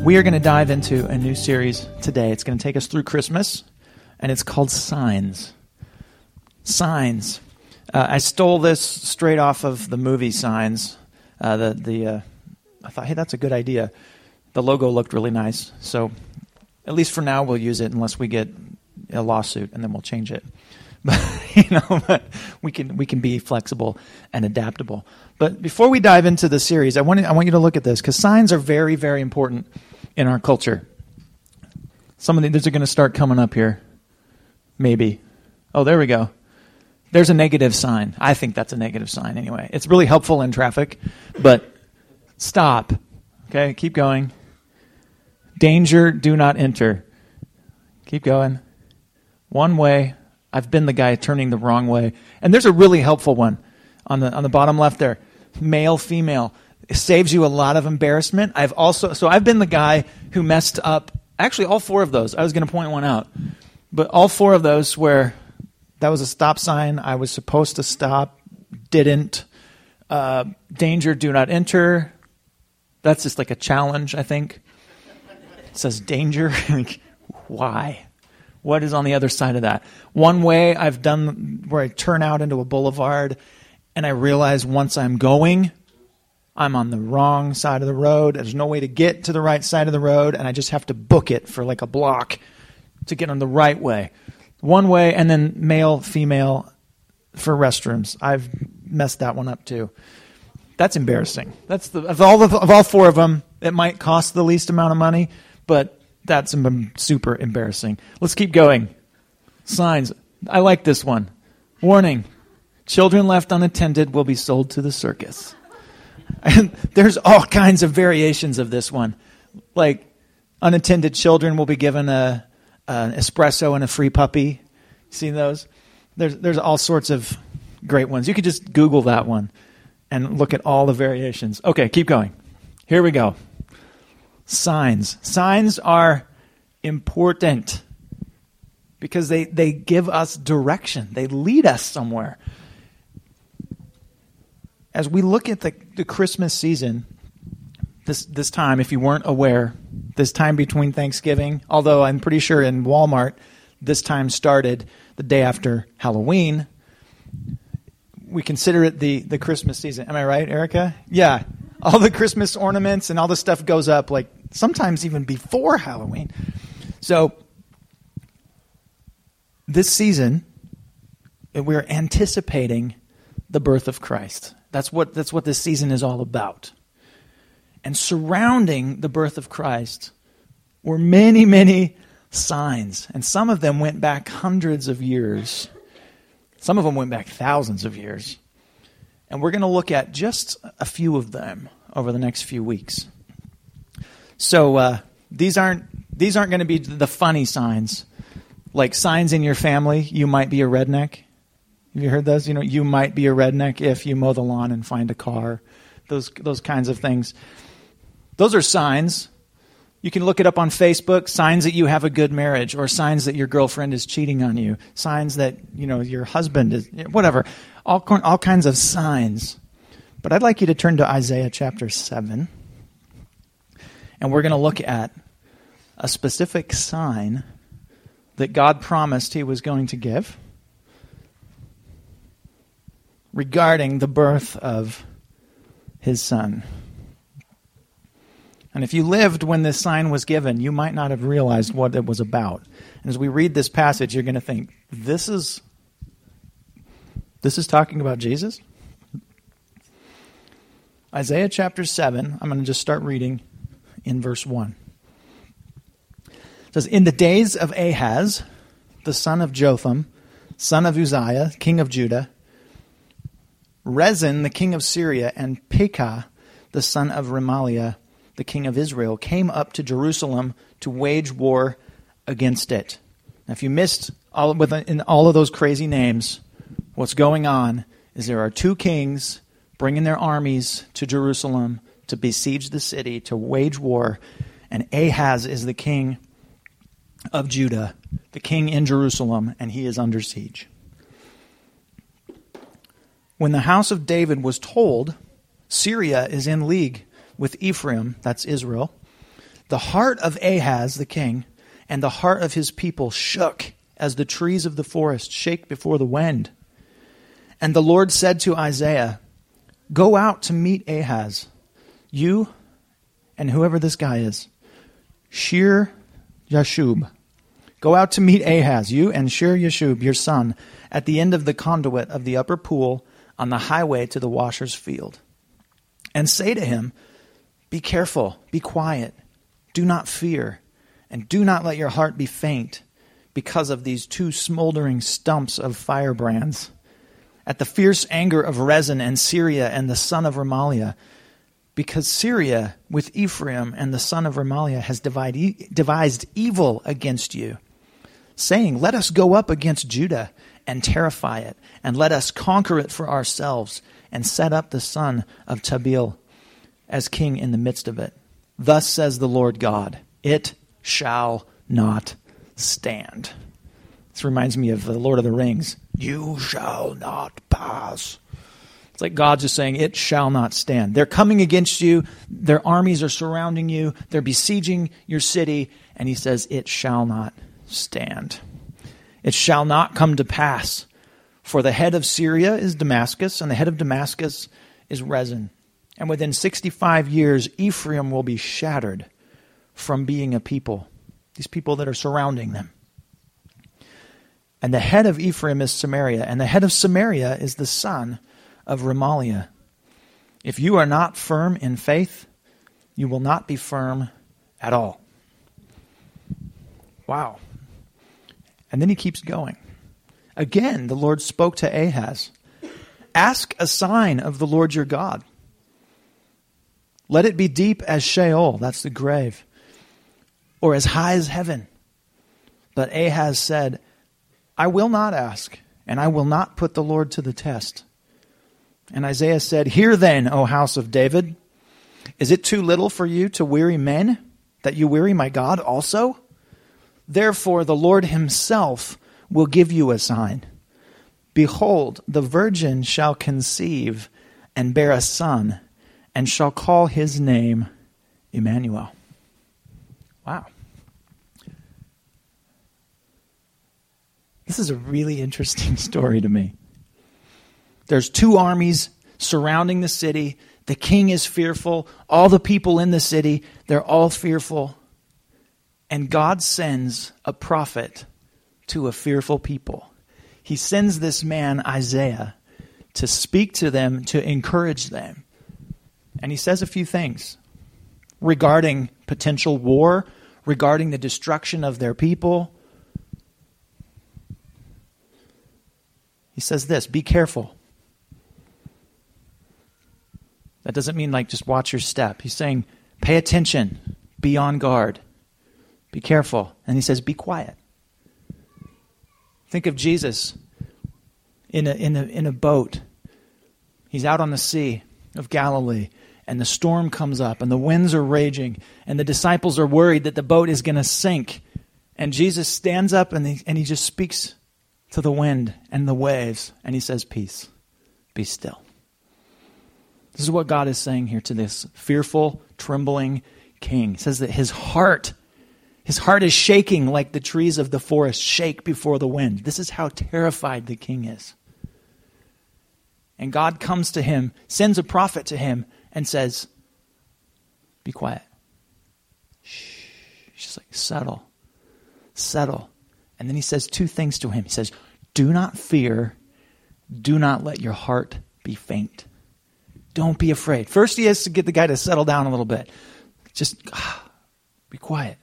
We are going to dive into a new series today. It's going to take us through Christmas, and it's called Signs. Signs. I stole this straight off of the movie Signs. I thought, hey, that's a good idea. The logo looked really nice, so at least for now we'll use it unless we get a lawsuit, and then we'll change it. But we can be flexible and adaptable. But before we dive into the series, I want you to look at this, because signs are very, very important in our culture. Some of these are going to start coming up here. Maybe. Oh, there we go. There's a negative sign. I think that's a negative sign anyway. It's really helpful in traffic, but stop. Okay, keep going. Danger, do not enter. Keep going. One way. I've been the guy turning the wrong way. And there's a really helpful one on the bottom left there. Male, female. It saves you a lot of embarrassment. I've been the guy who messed up, actually all four of those. I was going to point one out. But all four of those where that was a stop sign, I was supposed to stop, didn't. Danger, do not enter. That's just like a challenge, I think. It says danger. Why? What is on the other side of that? One way I've done where I turn out into a boulevard and I realize once I'm going, I'm on the wrong side of the road. There's no way to get to the right side of the road, and I just have to book it for like a block to get on the right way. One way, and then male, female for restrooms. I've messed that one up too. That's embarrassing. That's of all four of them, it might cost the least amount of money, but that's super embarrassing. Let's keep going. Signs. I like this one. Warning. Children left unattended will be sold to the circus. And there's all kinds of variations of this one. Like unattended children will be given an espresso and a free puppy. See those? There's all sorts of great ones. You could just Google that one and look at all the variations. Okay, keep going. Here we go. Signs. Signs are important because they give us direction. They lead us somewhere. As we look at the Christmas season, this time, if you weren't aware, this time between Thanksgiving, although I'm pretty sure in Walmart, this time started the day after Halloween, we consider it the Christmas season. Am I right, Erica? Yeah. All the Christmas ornaments and all the stuff goes up, like sometimes even before Halloween. So this season, we're anticipating the birth of Christ. That's what this season is all about. And surrounding the birth of Christ were many, many signs. And some of them went back hundreds of years. Some of them went back thousands of years. And we're going to look at just a few of them over the next few weeks. So these aren't going to be the funny signs, like signs in your family. You might be a redneck. Have you heard those? You might be a redneck if you mow the lawn and find a car. Those kinds of things. Those are signs. You can look it up on Facebook. Signs that you have a good marriage, or signs that your girlfriend is cheating on you. Signs that your husband is whatever. All kinds of signs. But I'd like you to turn to Isaiah chapter 7, and we're going to look at a specific sign that God promised He was going to give regarding the birth of His Son. And if you lived when this sign was given, you might not have realized what it was about. And as we read this passage, you're going to think, this is talking about Jesus? Isaiah chapter 7, I'm going to just start reading in verse 1. It says, "In the days of Ahaz, the son of Jotham, son of Uzziah, king of Judah, Rezin, the king of Syria, and Pekah, the son of Remaliah, the king of Israel, came up to Jerusalem to wage war against it." Now, if you missed in all of those crazy names, what's going on is there are two kings bringing their armies to Jerusalem to besiege the city, to wage war, and Ahaz is the king of Judah, the king in Jerusalem, and he is under siege. When the house of David was told, Syria is in league with Ephraim, that's Israel, The heart of Ahaz, the king, and the heart of his people shook as the trees of the forest shake before the wind. And the Lord said to Isaiah, go out to meet Ahaz, you and whoever this guy is, Shear Yashub. Go out to meet Ahaz, you and Shear Yashub, your son, at the end of the conduit of the upper pool on the highway to the washer's field. And say to him, be careful, be quiet, do not fear, and do not let your heart be faint because of these two smoldering stumps of firebrands. At the fierce anger of Rezin and Syria and the son of Remaliah, because Syria with Ephraim and the son of Remaliah has devised evil against you, saying, let us go up against Judah and terrify it, and let us conquer it for ourselves, and set up the son of Tabeel as king in the midst of it. Thus says the Lord God, it shall not stand. This reminds me of the Lord of the Rings. You shall not pass. It's like God just saying, it shall not stand. They're coming against you. Their armies are surrounding you. They're besieging your city. And he says, it shall not stand. It shall not come to pass. For the head of Syria is Damascus, and the head of Damascus is Rezin. And within 65 years, Ephraim will be shattered from being a people. These people that are surrounding them. And the head of Ephraim is Samaria, and the head of Samaria is the son of Remaliah. If you are not firm in faith, you will not be firm at all. Wow. And then he keeps going. Again, the Lord spoke to Ahaz. Ask a sign of the Lord your God. Let it be deep as Sheol, that's the grave, or as high as heaven. But Ahaz said, I will not ask, and I will not put the Lord to the test. And Isaiah said, hear then, O house of David, is it too little for you to weary men, that you weary my God also? Therefore the Lord himself will give you a sign. Behold, the virgin shall conceive and bear a son, and shall call his name Emmanuel. Wow. This is a really interesting story to me. There's two armies surrounding the city. The king is fearful. All the people in the city, they're all fearful. And God sends a prophet to a fearful people. He sends this man, Isaiah, to speak to them, to encourage them. And he says a few things regarding potential war, regarding the destruction of their people. He says this, be careful. That doesn't mean like just watch your step. He's saying, pay attention, be on guard, be careful. And he says, be quiet. Think of Jesus in a boat. He's out on the Sea of Galilee, and the storm comes up, and the winds are raging, and the disciples are worried that the boat is going to sink. And Jesus stands up, and he just speaks to the wind and the waves, and he says, peace, be still. This is what God is saying here to this fearful, trembling king. He says that his heart is shaking like the trees of the forest shake before the wind. This is how terrified the king is. And God comes to him, sends a prophet to him, and says, be quiet. Shh. He's just like, settle. And then he says two things to him. He says, do not fear. Do not let your heart be faint. Don't be afraid. First, he has to get the guy to settle down a little bit. Just be quiet.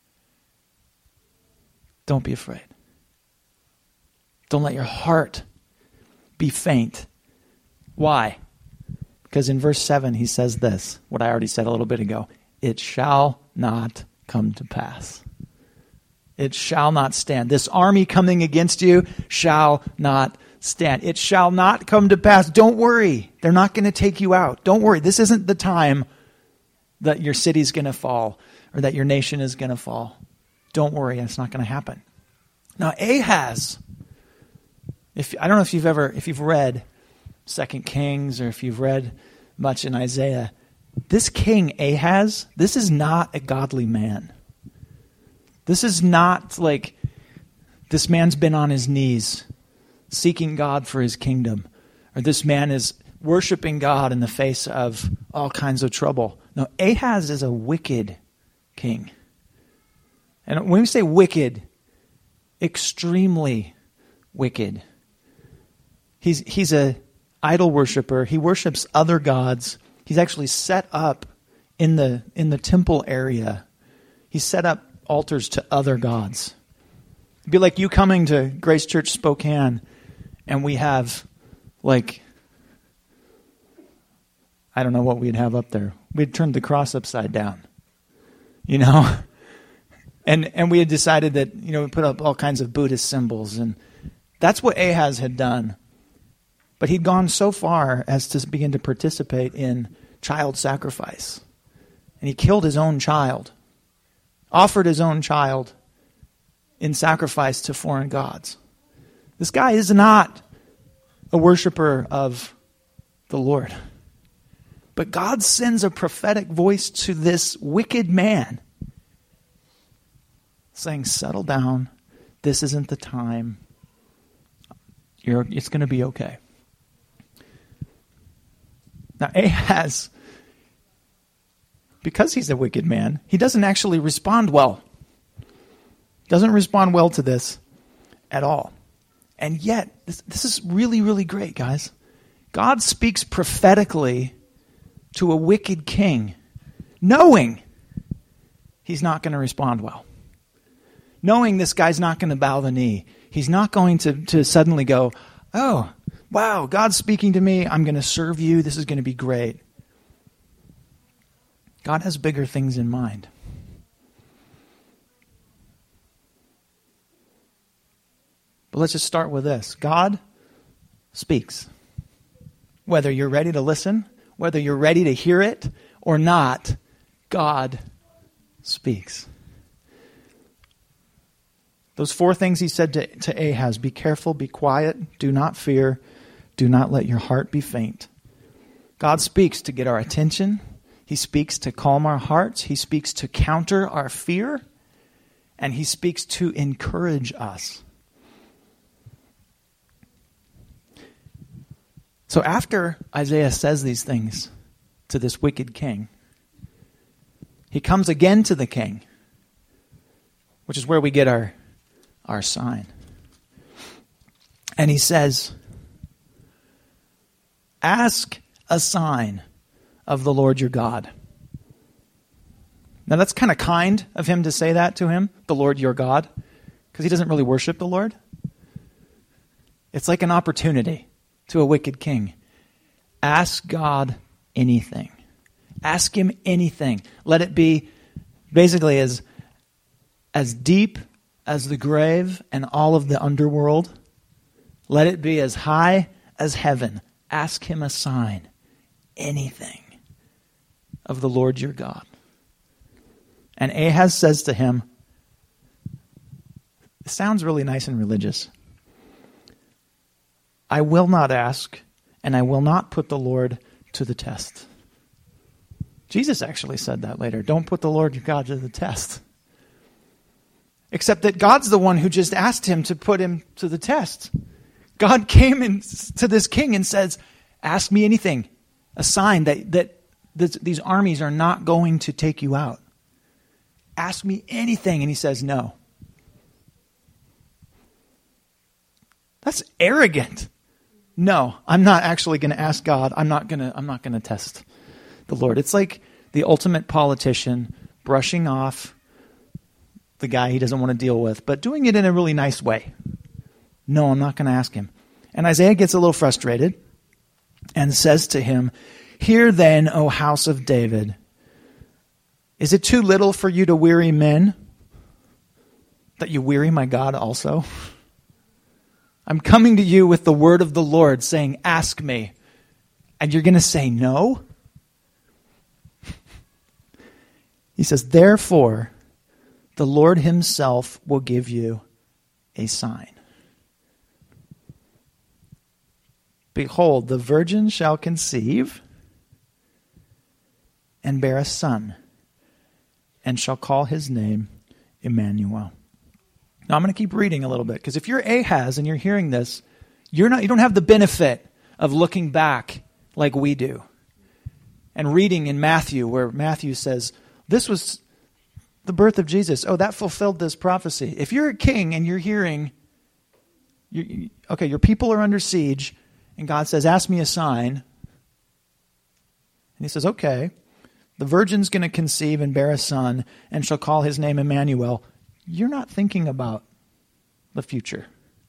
Don't be afraid. Don't let your heart be faint. Why? Because in verse 7, he says this, what I already said a little bit ago. It shall not come to pass. It shall not stand. This army coming against you shall not stand. It shall not come to pass. Don't worry. They're not going to take you out. Don't worry. This isn't the time that your city's going to fall or that your nation is going to fall. Don't worry. It's not going to happen. Now, Ahaz, I don't know if you've read 2 Kings or if you've read much in Isaiah, this king Ahaz, this is not a godly man. This is not like this man's been on his knees seeking God for his kingdom, or this man is worshiping God in the face of all kinds of trouble. No, Ahaz is a wicked king. And when we say wicked, extremely wicked. He's a idol worshiper. He worships other gods. He's actually set up in the temple area. He's set up altars to other gods. It'd be like you coming to Grace Church Spokane and we have like, I don't know what we'd have up there. We'd turned the cross upside down, you know? And we had decided that, you know, we put up all kinds of Buddhist symbols, and that's what Ahaz had done. But he'd gone so far as to begin to participate in child sacrifice. And he killed his own child, offered his own child in sacrifice to foreign gods. This guy is not a worshiper of the Lord. But God sends a prophetic voice to this wicked man saying, settle down. This isn't the time. It's going to be okay. Now, Ahaz, because he's a wicked man, he doesn't actually respond well. Doesn't respond well to this at all. And yet, this is really, really great, guys. God speaks prophetically to a wicked king, knowing he's not going to respond well. Knowing this guy's not going to bow the knee. He's not going to suddenly go, oh, wow, God's speaking to me. I'm going to serve you. This is going to be great. God has bigger things in mind. But let's just start with this. God speaks. Whether you're ready to listen, whether you're ready to hear it or not, God speaks. Those 4 things he said to Ahaz: be careful, be quiet, do not fear, do not let your heart be faint. God speaks to get our attention. He speaks to calm our hearts. He speaks to counter our fear. And he speaks to encourage us. So after Isaiah says these things to this wicked king, he comes again to the king, which is where we get our sign. And he says, ask a sign of the Lord your God. Now that's kind of kind of him to say that to him, the Lord your God, because he doesn't really worship the Lord. It's like an opportunity to a wicked king. Ask God anything. Ask him anything. Let it be basically as deep as the grave and all of the underworld. Let it be as high as heaven. Ask him a sign. Anything of the Lord your God. And Ahaz says to him, it sounds really nice and religious. I will not ask, and I will not put the Lord to the test. Jesus actually said that later. Don't put the Lord your God to the test. Except that God's the one who just asked him to put him to the test. God came to this king and says, ask me anything. A sign that these armies are not going to take you out. Ask me anything. And he says, no. That's arrogant. No, I'm not actually going to ask God. I'm not going to test the Lord. It's like the ultimate politician brushing off the guy he doesn't want to deal with, but doing it in a really nice way. No, I'm not going to ask him. And Isaiah gets a little frustrated and says to him, hear then, O house of David, is it too little for you to weary men, that you weary my God also? I'm coming to you with the word of the Lord saying, ask me. And you're going to say no? He says, therefore, the Lord himself will give you a sign. Behold, the virgin shall conceive and bear a son, and shall call his name Emmanuel. Now I'm going to keep reading a little bit, because if you're Ahaz and you're hearing this, you don't have the benefit of looking back like we do and reading in Matthew, where Matthew says, this was the birth of Jesus. Oh, that fulfilled this prophecy. If you're a king and you're hearing, your people are under siege, and God says, ask me a sign. And he says, okay, the virgin's going to conceive and bear a son and shall call his name Emmanuel. You're not thinking about the future.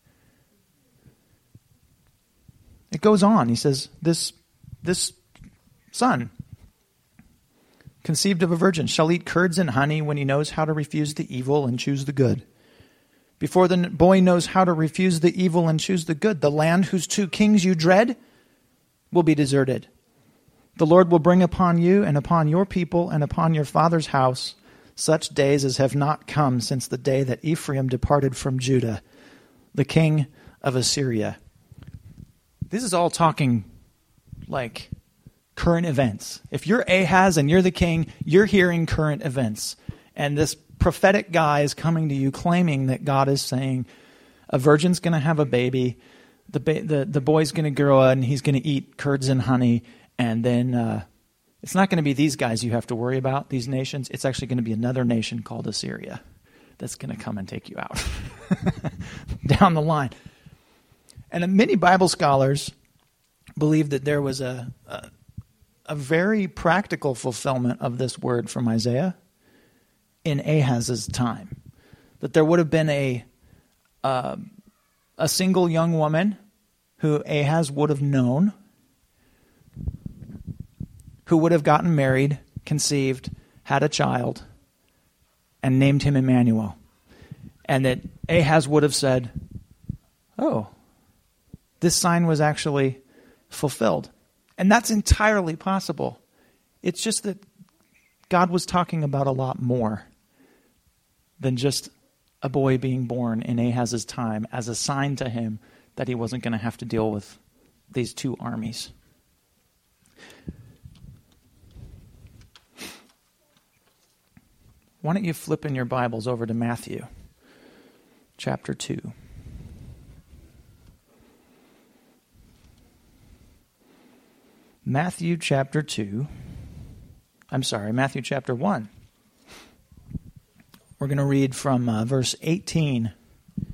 It goes on. He says, this son, conceived of a virgin, shall eat curds and honey when he knows how to refuse the evil and choose the good. Before the boy knows how to refuse the evil and choose the good, the land whose two kings you dread will be deserted. The Lord will bring upon you and upon your people and upon your father's house such days as have not come since the day that Ephraim departed from Judah, the king of Assyria. This is all talking like current events. If you're Ahaz and you're the king, you're hearing current events. And this prophetic guy is coming to you claiming that God is saying a virgin's going to have a baby, the boy's going to grow up and he's going to eat curds and honey, and then it's not going to be these guys you have to worry about, these nations. It's actually going to be another nation called Assyria that's going to come and take you out down the line. And many Bible scholars believe that there was a very practical fulfillment of this word from Isaiah in Ahaz's time. That there would have been a single young woman who Ahaz would have known, who would have gotten married, conceived, had a child, and named him Emmanuel. And that Ahaz would have said, oh, this sign was actually fulfilled. And that's entirely possible. It's just that God was talking about a lot more than just a boy being born in Ahaz's time as a sign to him that he wasn't going to have to deal with these two armies. Why don't you flip in your Bibles over to Matthew chapter 2. Matthew chapter 1. We're going to read from verse 18. It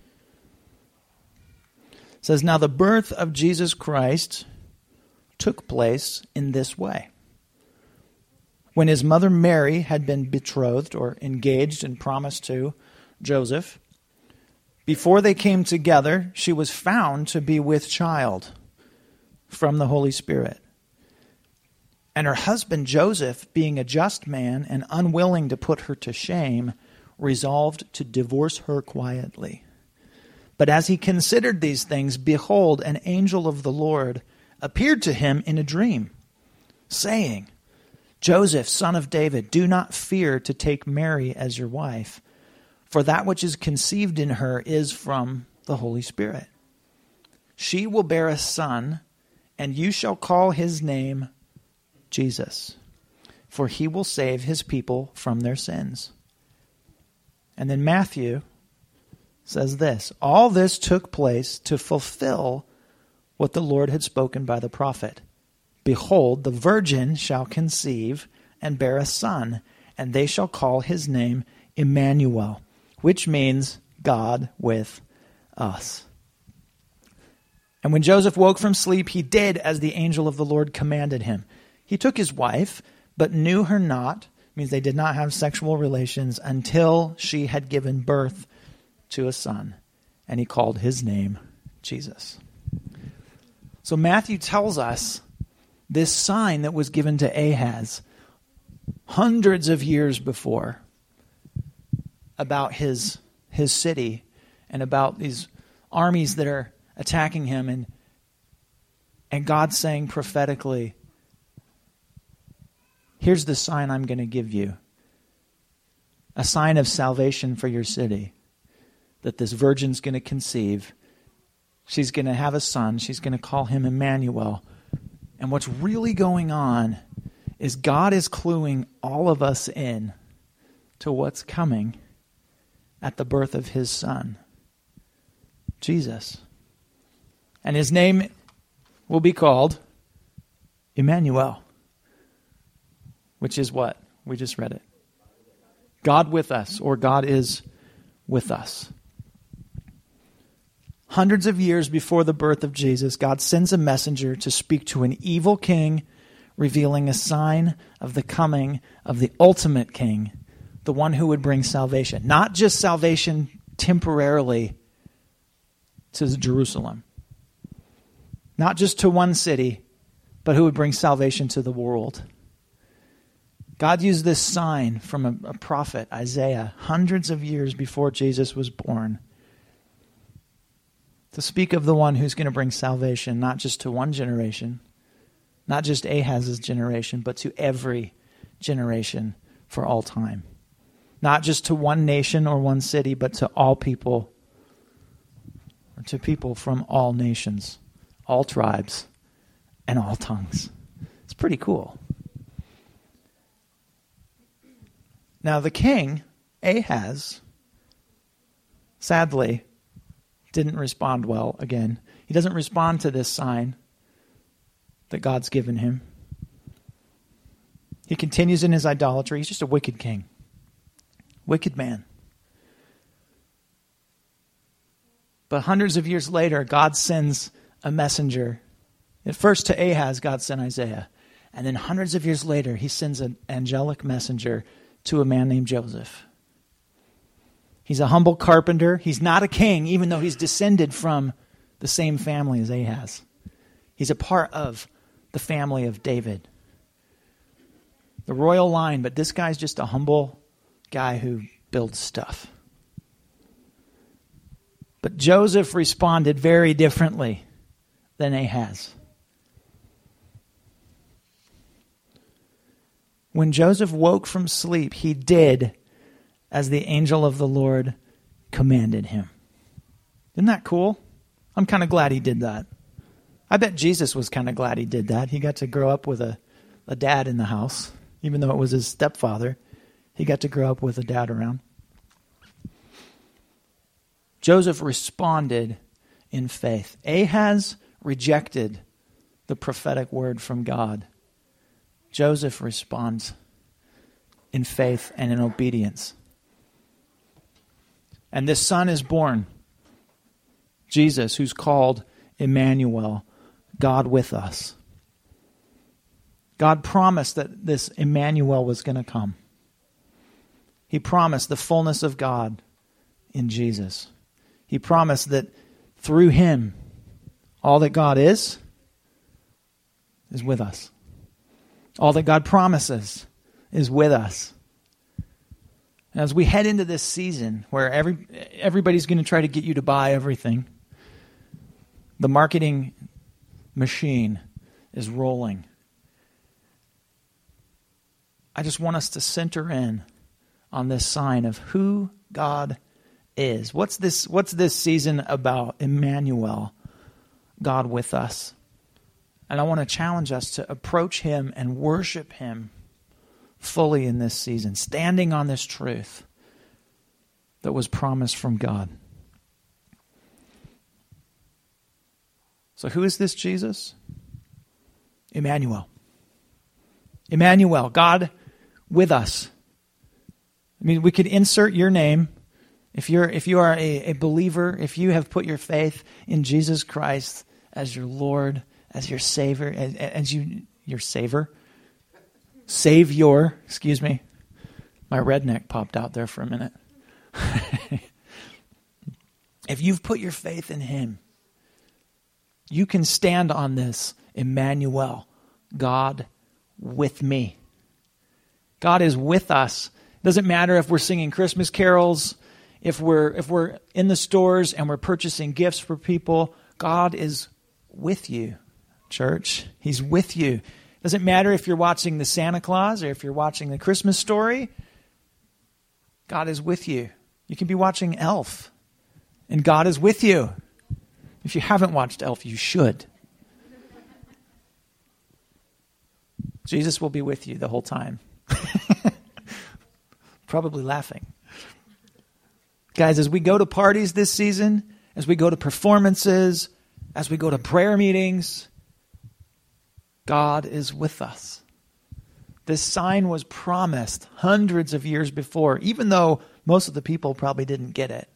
says, now the birth of Jesus Christ took place in this way. When his mother Mary had been betrothed or engaged and promised to Joseph, before they came together, she was found to be with child from the Holy Spirit. And her husband Joseph, being a just man and unwilling to put her to shame, resolved to divorce her quietly. But as he considered these things, behold, an angel of the Lord appeared to him in a dream, saying, Joseph, son of David, do not fear to take Mary as your wife, for that which is conceived in her is from the Holy Spirit. She will bear a son, and you shall call his name Jesus, for he will save his people from their sins. And then Matthew says this, all this took place to fulfill what the Lord had spoken by the prophet. Behold, the virgin shall conceive and bear a son, and they shall call his name Emmanuel, which means God with us. And when Joseph woke from sleep, he did as the angel of the Lord commanded him. He took his wife, but knew her not, means they did not have sexual relations until she had given birth to a son, and he called his name Jesus. So Matthew tells us this sign that was given to Ahaz hundreds of years before about his city and about these armies that are attacking him, and God saying prophetically, here's the sign I'm going to give you. A sign of salvation for your city. That this virgin's going to conceive. She's going to have a son. She's going to call him Emmanuel. And what's really going on is God is cluing all of us in to what's coming at the birth of his Son, Jesus. And his name will be called Emmanuel, which is what? We just read it. God with us, or God is with us. Hundreds of years before the birth of Jesus, God sends a messenger to speak to an evil king, revealing a sign of the coming of the ultimate king, the one who would bring salvation. Not just salvation temporarily to Jerusalem. Not just to one city, but who would bring salvation to the world. God used this sign from a prophet, Isaiah, hundreds of years before Jesus was born, to speak of the one who's going to bring salvation, not just to one generation, not just Ahaz's generation, but to every generation for all time. Not just to one nation or one city, but to all people, or to people from all nations, all tribes, and all tongues. It's pretty cool. Now the king, Ahaz, sadly, didn't respond well again. He doesn't respond to this sign that God's given him. He continues in his idolatry. He's just a wicked king. Wicked man. But hundreds of years later, God sends a messenger. At first to Ahaz, God sent Isaiah. And then hundreds of years later, he sends an angelic messenger to a man named Joseph. He's a humble carpenter. He's not a king, even though he's descended from the same family as Ahaz. He's a part of the family of David. The royal line, but this guy's just a humble guy who builds stuff. But Joseph responded very differently than Ahaz. When Joseph woke from sleep, he did as the angel of the Lord commanded him. Isn't that cool? I'm kind of glad he did that. I bet Jesus was kind of glad he did that. He got to grow up with a dad in the house, even though it was his stepfather. He got to grow up with a dad around. Joseph responded in faith. Ahaz rejected the prophetic word from God. Joseph responds in faith and in obedience. And this son is born, Jesus, who's called Emmanuel, God with us. God promised that this Emmanuel was going to come. He promised the fullness of God in Jesus. He promised that through him, all that God is with us. All that God promises is with us. As we head into this season where everybody's going to try to get you to buy everything, the marketing machine is rolling. I just want us to center in on this sign of who God is. What's this season about? Emmanuel, God with us. And I want to challenge us to approach him and worship him fully in this season, standing on this truth that was promised from God. So who is this Jesus? Emmanuel. Emmanuel, God with us. I mean, we could insert your name. If you are a believer, if you have put your faith in Jesus Christ as your Lord, as your Savior, your Savior. Savior, excuse me. My redneck popped out there for a minute. If you've put your faith in him, you can stand on this Emmanuel, God with me. God is with us. Doesn't matter if we're singing Christmas carols, if we're in the stores and we're purchasing gifts for people. God is with you, church. He's with you. Doesn't matter if you're watching the Santa Claus or if you're watching the Christmas Story. God is with you. You can be watching Elf, and God is with you. If you haven't watched Elf, you should. Jesus will be with you the whole time. Probably laughing. Guys, as we go to parties this season, as we go to performances, as we go to prayer meetings, God is with us. This sign was promised hundreds of years before, even though most of the people probably didn't get it.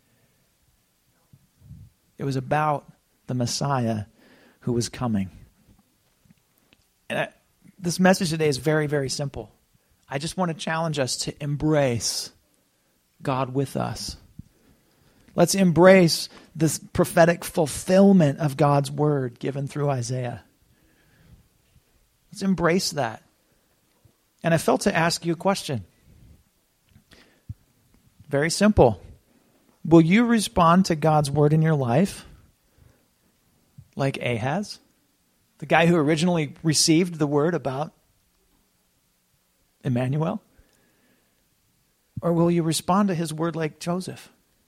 It was about the Messiah who was coming. And this message today is very, very simple. I just want to challenge us to embrace God with us. Let's embrace this prophetic fulfillment of God's word given through Isaiah. Let's embrace that. And I felt to ask you a question. Very simple. Will you respond to God's word in your life like Ahaz, the guy who originally received the word about Emmanuel? Or will you respond to his word like Joseph?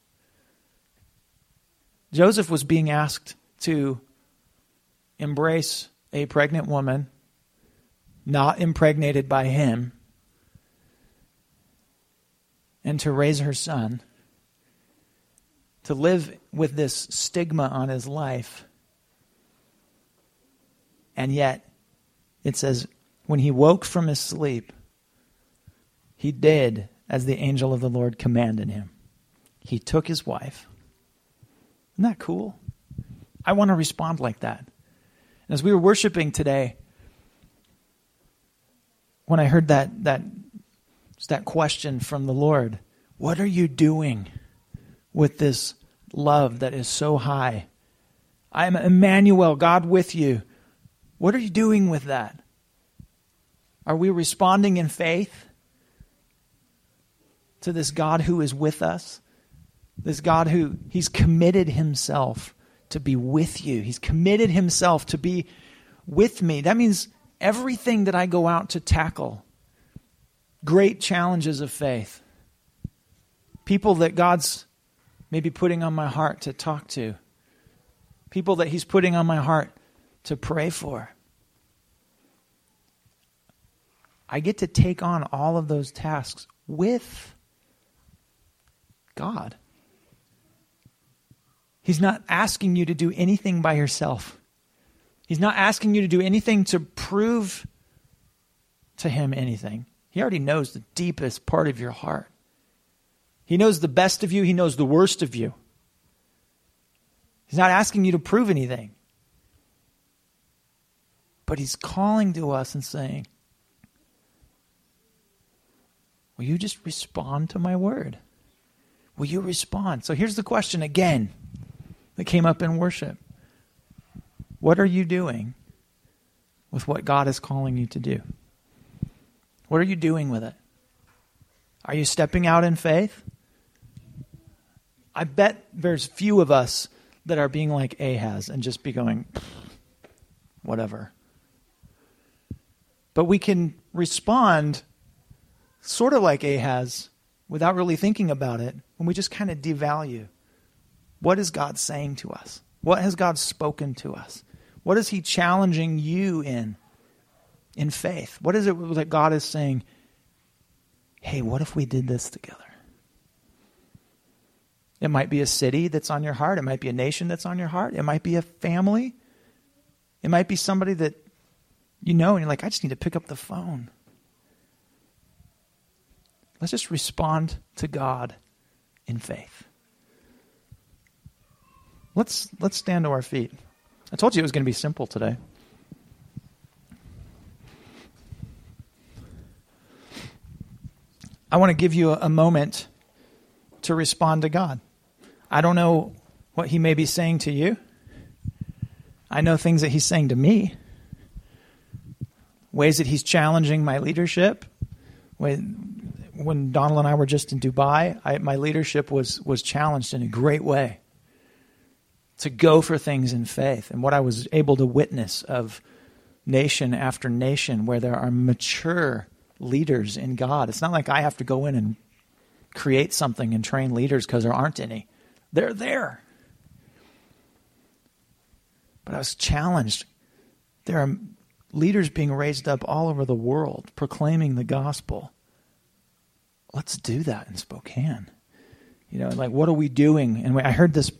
Joseph was being asked to embrace a pregnant woman, not impregnated by him, and to raise her son, to live with this stigma on his life. And yet, it says, when he woke from his sleep, he did as the angel of the Lord commanded him. He took his wife. Isn't that cool? I want to respond like that. And as we were worshiping today, when I heard that question from the Lord, what are you doing with this love that is so high? I am Emmanuel, God with you. What are you doing with that? Are we responding in faith to this God who is with us? This God who, he's committed himself to be with you. He's committed himself to be with me. That means everything that I go out to tackle, great challenges of faith, people that God's maybe putting on my heart to talk to, people that he's putting on my heart to pray for. I get to take on all of those tasks with God. He's not asking you to do anything by yourself. He's not asking you to do anything to prove to him anything. He already knows the deepest part of your heart. He knows the best of you. He knows the worst of you. He's not asking you to prove anything. But he's calling to us and saying, will you just respond to my word? Will you respond? So here's the question again that came up in worship. What are you doing with what God is calling you to do? What are you doing with it? Are you stepping out in faith? I bet there's few of us that are being like Ahaz and just be going, whatever. But we can respond sort of like Ahaz without really thinking about it when we just kind of devalue. What is God saying to us? What has God spoken to us? What is he challenging you in faith? What is it that God is saying, hey, what if we did this together? It might be a city that's on your heart. It might be a nation that's on your heart. It might be a family. It might be somebody that you know and you're like, I just need to pick up the phone. Let's just respond to God in faith. Let's stand to our feet. I told you it was going to be simple today. I want to give you a moment to respond to God. I don't know what he may be saying to you. I know things that he's saying to me. Ways that he's challenging my leadership. When Donald and I were just in Dubai, my leadership was challenged in a great way to go for things in faith. And what I was able to witness of nation after nation where there are mature leaders in God. It's not like I have to go in and create something and train leaders because there aren't any. They're there. But I was challenged. There are leaders being raised up all over the world, proclaiming the gospel. Let's do that in Spokane. Like, what are we doing? And I heard this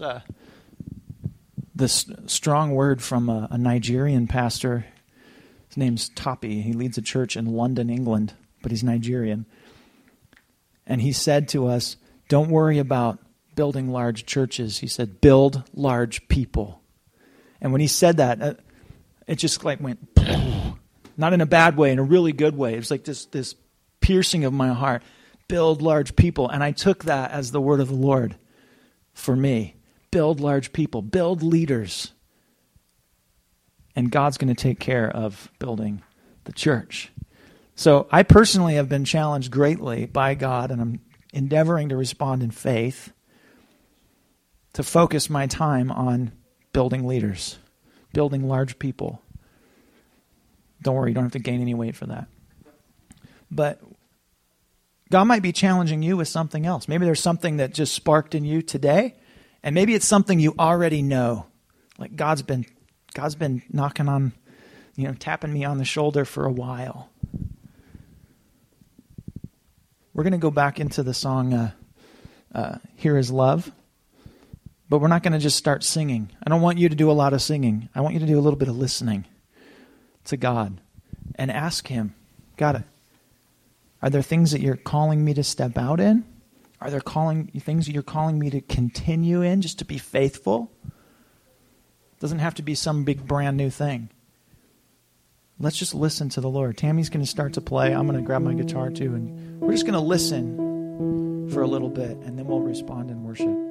strong word from a Nigerian pastor. His name's Toppy. He leads a church in London, England, but he's Nigerian. And he said to us, don't worry about building large churches. He said, build large people. And when he said that, it just like went, not in a bad way, in a really good way. It was like this piercing of my heart. Build large people. And I took that as the word of the Lord for me. Build large people. Build leaders. And God's going to take care of building the church. So I personally have been challenged greatly by God, and I'm endeavoring to respond in faith to focus my time on building leaders, building large people. Don't worry, you don't have to gain any weight for that. But God might be challenging you with something else. Maybe there's something that just sparked in you today, and maybe it's something you already know. Like God's been knocking on, tapping me on the shoulder for a while. We're going to go back into the song, Here Is Love, but we're not going to just start singing. I don't want you to do a lot of singing. I want you to do a little bit of listening to God and ask Him, God, are there things that you're calling me to step out in? Are there things that you're calling me to continue in, just to be faithful? It doesn't have to be some big brand new thing. Let's just listen to the Lord. Tammy's going to start to play. I'm going to grab my guitar too, and we're just going to listen for a little bit, and then we'll respond in worship.